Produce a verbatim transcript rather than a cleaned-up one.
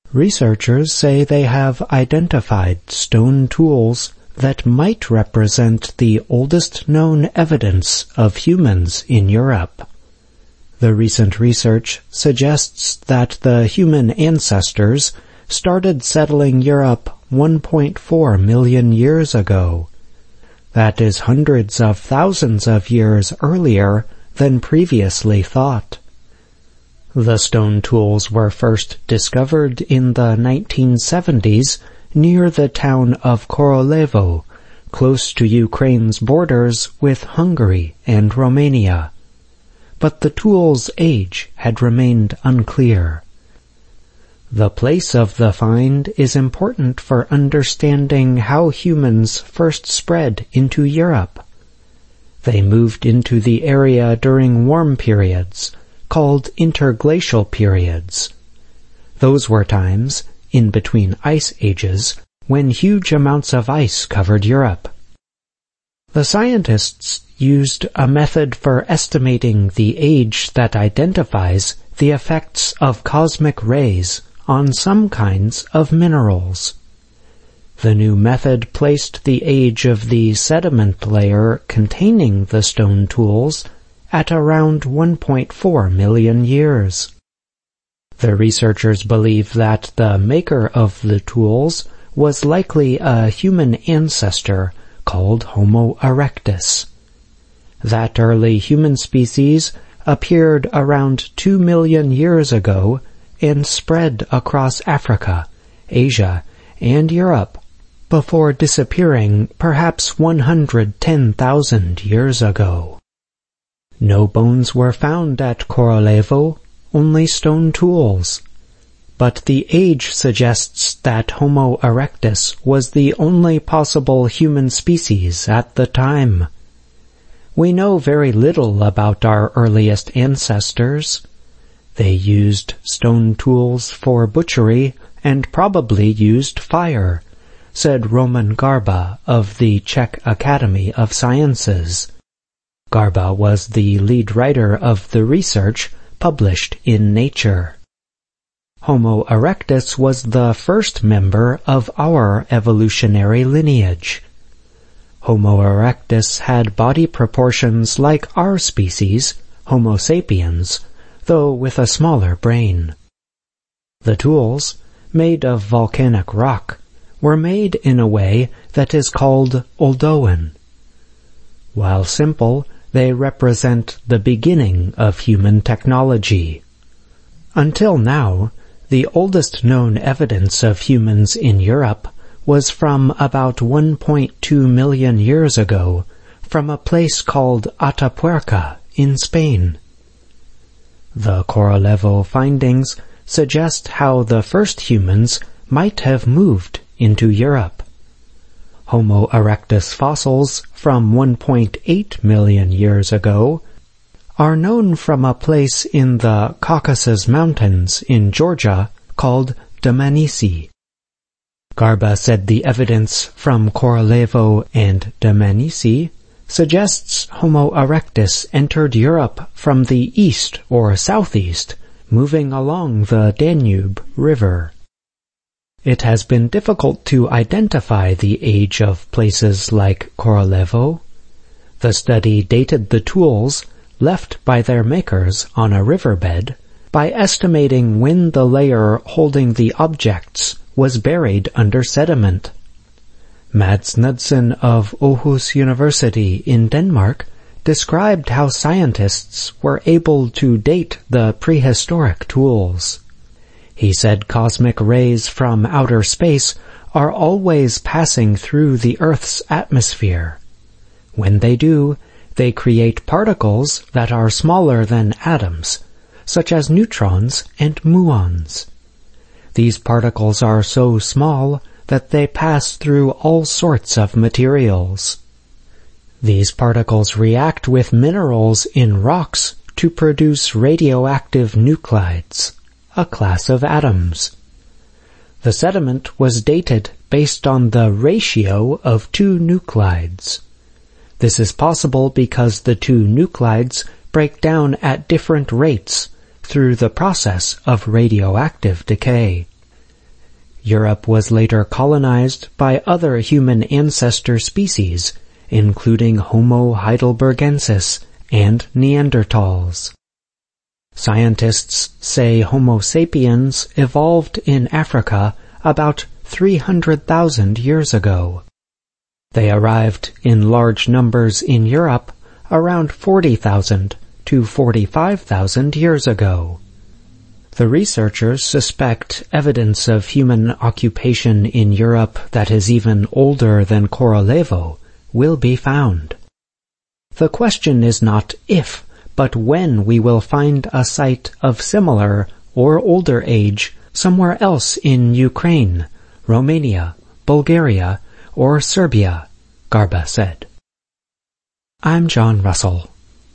Researchers say they have identified stone tools that might represent the oldest known evidence of humans in Europe. The recent research suggests that the human ancestors started settling Europe one point four million years ago. That is hundreds of thousands of years earlier than previously thought. The stone tools were first discovered in the nineteen seventies near the town of Korolevo, close to Ukraine's borders with Hungary and Romania. But the tools' age had remained unclear. The place of the find is important for understanding how humans first spread into Europe. They moved into the area during warm periods, called interglacial periods. Those were times, in between ice ages, when huge amounts of ice covered Europe. The scientists used a method for estimating the age that identifies the effects of cosmic rays on some kinds of minerals. The new method placed the age of the sediment layer containing the stone tools at around one point four million years. The researchers believe that the maker of the tools was likely a human ancestor called Homo erectus. That early human species appeared around two million years ago and spread across Africa, Asia, and Europe before disappearing perhaps one hundred ten thousand years ago. No bones were found at Korolevo, only stone tools. But the age suggests that Homo erectus was the only possible human species at the time. We know very little about our earliest ancestors. They used stone tools for butchery and probably used fire, said Roman Garba of the Czech Academy of Sciences. Garba was the lead writer of the research published in Nature. Homo erectus was the first member of our evolutionary lineage. Homo erectus had body proportions like our species, Homo sapiens, though with a smaller brain. The tools, made of volcanic rock, were made in a way that is called Oldowan. While simple, they represent the beginning of human technology. Until now, the oldest known evidence of humans in Europe was from about one point two million years ago, from a place called Atapuerca in Spain. The Korolevo findings suggest how the first humans might have moved into Europe. Homo erectus fossils from one point eight million years ago are known from a place in the Caucasus Mountains in Georgia called Dmanisi. Garba said the evidence from Korolevo and Dmanisi suggests Homo erectus entered Europe from the east or southeast, moving along the Danube River. It has been difficult to identify the age of places like Korolevo. The study dated the tools left by their makers on a riverbed by estimating when the layer holding the objects was buried under sediment. Mads Knudsen of Aarhus University in Denmark described how scientists were able to date the prehistoric tools. He said cosmic rays from outer space are always passing through the Earth's atmosphere. When they do, they create particles that are smaller than atoms, such as neutrons and muons. These particles are so small that they pass through all sorts of materials. These particles react with minerals in rocks to produce radioactive nuclides, a class of atoms. The sediment was dated based on the ratio of two nuclides. This is possible because the two nuclides break down at different rates through the process of radioactive decay. Europe was later colonized by other human ancestor species, including Homo heidelbergensis and Neanderthals. Scientists say Homo sapiens evolved in Africa about three hundred thousand years ago. They arrived in large numbers in Europe around forty thousand to forty-five thousand years ago. The researchers suspect evidence of human occupation in Europe that is even older than Korolevo will be found. The question is not if, but when we will find a site of similar or older age somewhere else in Ukraine, Romania, Bulgaria, or Serbia, Garba said. I'm John Russell.